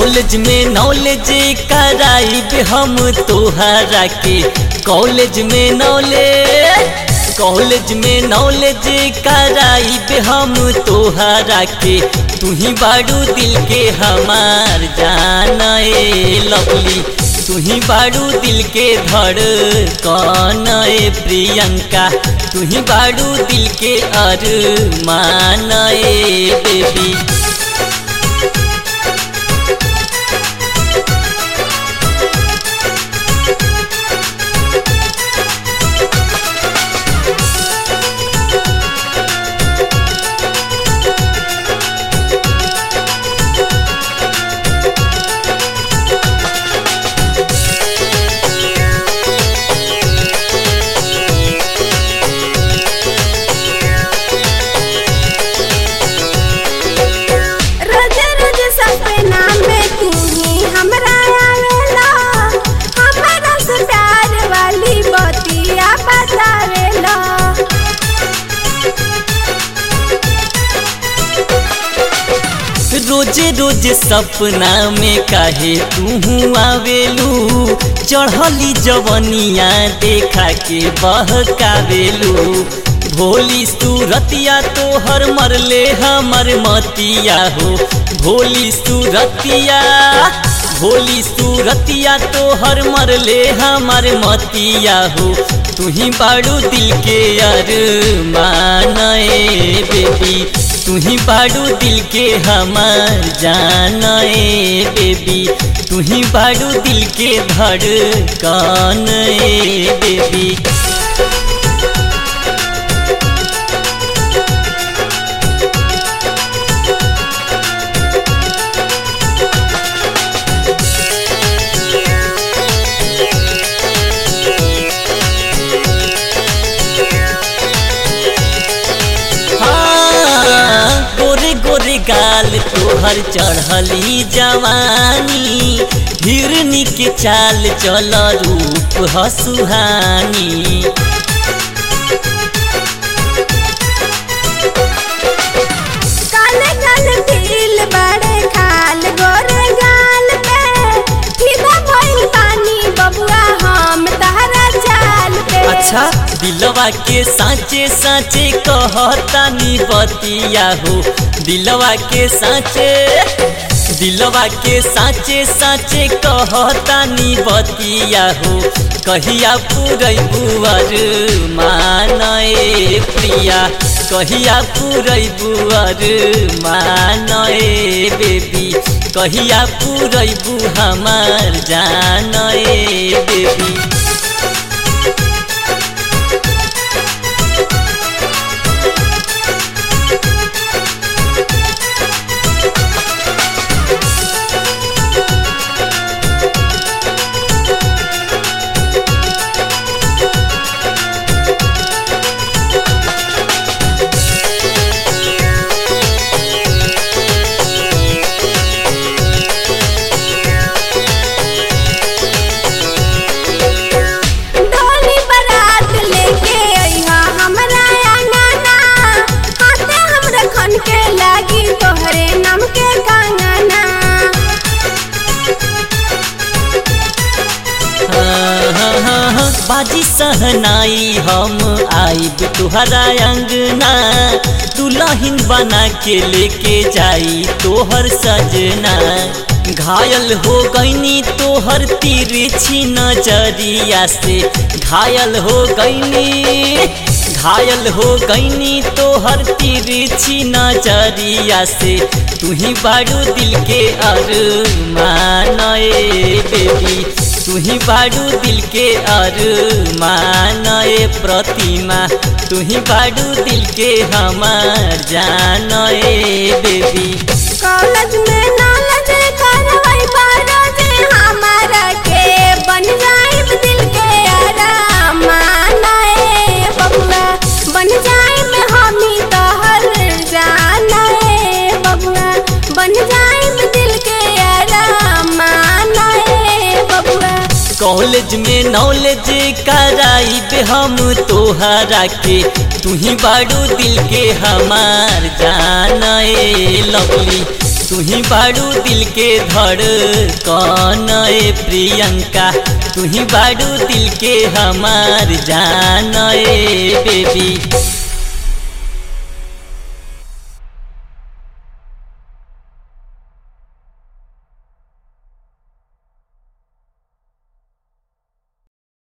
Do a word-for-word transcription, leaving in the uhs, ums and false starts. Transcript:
College में knowledge कराई हम तोहरा के कॉलेज में नॉलेज कॉलेज में नॉलेज कराई हम तोहरा के तू ही बाड़ू दिल के हमार जाना ए लवली तू ही बाड़ू दिल के धड़कन ए प्रियंका तू ही बाड़ू दिल के अरमान ए बेबी। रोज रोज सपना में काहे तू आवेलू चढ़ली जवनिया देखा के बहकावेलू भोली सूरतिया तोहर मरले हमर मतिया हो भोली सूरतिया भोली सूरतिया तोहर मरले हमर मतिया हो तू ही बाड़ू दिल के अरमान ए बेबी तू ही बाड़ू दिल के हमार जाना ए बेबी तू ही बाड़ू दिल के धड़कन ए बेबी। गाल तोहर चढ़ली जवानी हिरनी के चाल चल रूप हसुहानी काले काले तिल बड़े खाल गोरे गाल पे फिदा भइल पानी बबुआ हम तहरा चाल पे। अच्छा दिलवा के साँचे साँचे कहतानी बतिया हो दिलवा के साँचे दिलवा के साँचे साँचे कहतानी बतिया हो कहिया पूरैबू अरमान ए प्रिया कहिया पूरैबू अरमान ए बेबी कहिया पूरैबू हमार जान ए बेबी। बाजी सहनाई हम आइब तुहरा अंगना दुल्हन बना के लेके जाई तोहर सजना घायल हो गईनी तोहर तिरछी नजरिया से घायल हो गईनी घायल हो गईनी तोहर तिरछी नजरिया से तू ही बाड़ू दिल के अरमान ए बेबी तू ही बाड़ू दिल के अरमान ए प्रतिमा तू ही बाड़ू दिल के हमार जान ए बेबी। कॉलेज में नॉलेज करवाई बारो जे हमारा के बन जाइब दिल के अरमान ए बबुआ बन जाइब हमी तोहर जान ए बबुआ बन जाइब दिल के अरमान ए बबुआ। कॉलेज में नॉलेज कराई हम तोहरा के तू ही बाड़ू दिल के हमार जान ए लवली तू ही बाड़ू दिल के धड़कन ए प्रियंका, तू ही बाड़ू दिल के हमार जान ए बेबी।